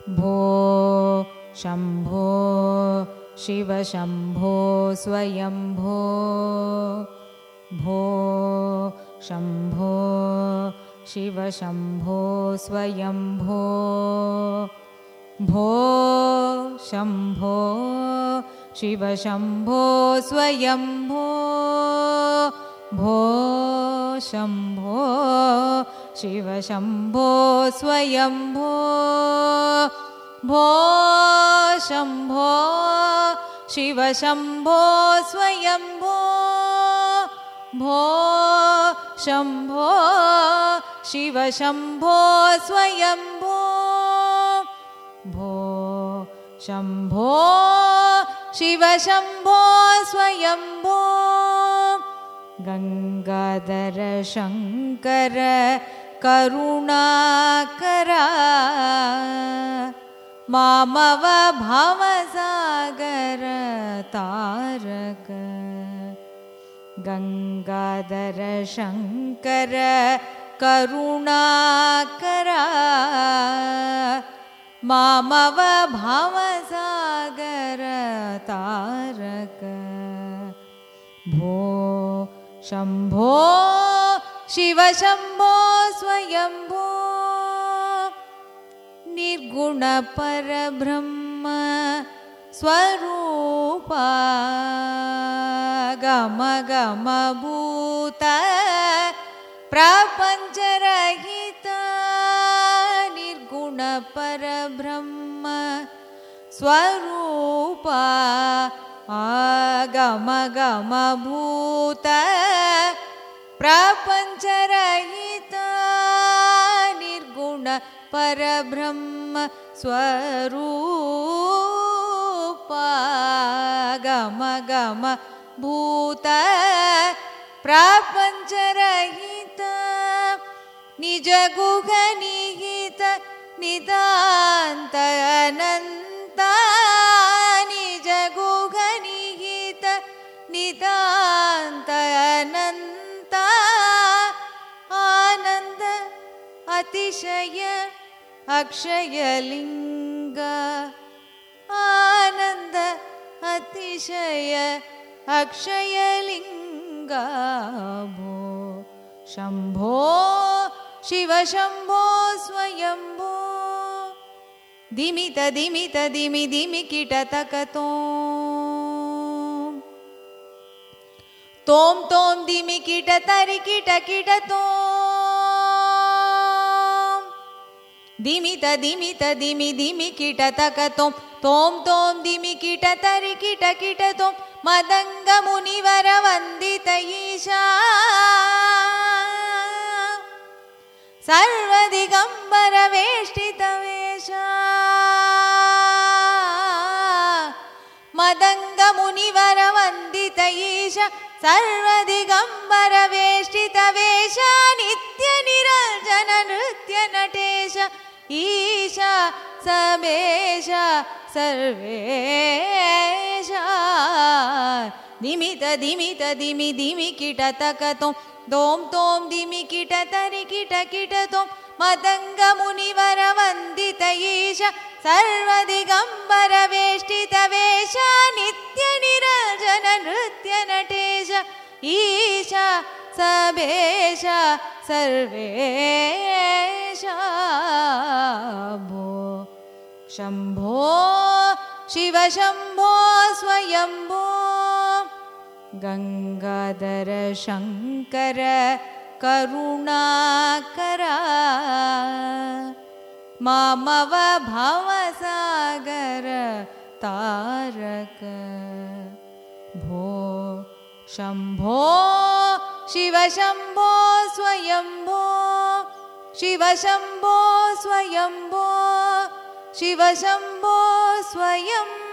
भो शम्भो शिव शम्भो स्वयम्भो भो शम्भो शिव शम्भो स्वयम्भो भो शम्भो शिव शम्भो स्वयम्भो भो शम्भो शिव शम्भो स्वयम्भो भो शम्भो शिव शम्भो स्वयम्भो भो शम्भो शिव शम्भो स्वयम्भो भो शम्भो शिव शम्भो स्वयम्भो गंगाधर शंकर करुणाकरा मामव भवसागर तारक गंगाधर शंकर करुणाकरा मामव भवसागर तारक भो शम्भो शिव शम्भो स्वयम्भो निर्गुण परब्रह्म स्वरूपा गम गम भूत प्रपंचरहित निर्गुण परब्रह्म स्वरूपा गम गम भूत प्रपंचरहित निर्गुण परब्रह्म स्वरूपा गम गम भूत प्रपंचरहित निज गुह निहित नितांत अनंत निज गुह निहित नितांत अनंत आनंद अतिशय अक्षय लिंग आनंद अतिशय अक्षय लिंग भो शम्भो शिव शम्भो स्वयम्भो दिमित दिमित दिमि दिमि कीटतकतो तोम तोम दिमि कीट तरि कीट कीट तोम दिमित दिमित दिमि दिमि कीटतकतो तोम तोम दिमि कीट तरि कीट कीट तोम मदंग मुनिवर वंदित ईशा सर्वदिगंबर वेष्टित वेशा मदंग मुनिवर वंदित ईशा सर्वदिगंबर वेष्टित वेशा नित्य निरंजन नृत्य नटेश ईशा समेशा सर्वेशा दिमित दिमित दिमि दिमि कीटतकतो तोम तोम दिमि कीट तरि कीट कीट तोम मदंग मुनिवर वंदित ईशा सर्वदिगंबर वेष्टित वेशा नित्य निरंजन नृत्य नटेश ईशा सबेशा सर्वेशा भो शम्भो शिव शम्भो स्वयम्भो गंगाधर शंकर करुणाकरा मामव भवसागर तारक भो शम्भो शिव शम्भो स्वयम्भो शिव शम्भो स्वयम्भो शिव शम्भो स्वयम्भो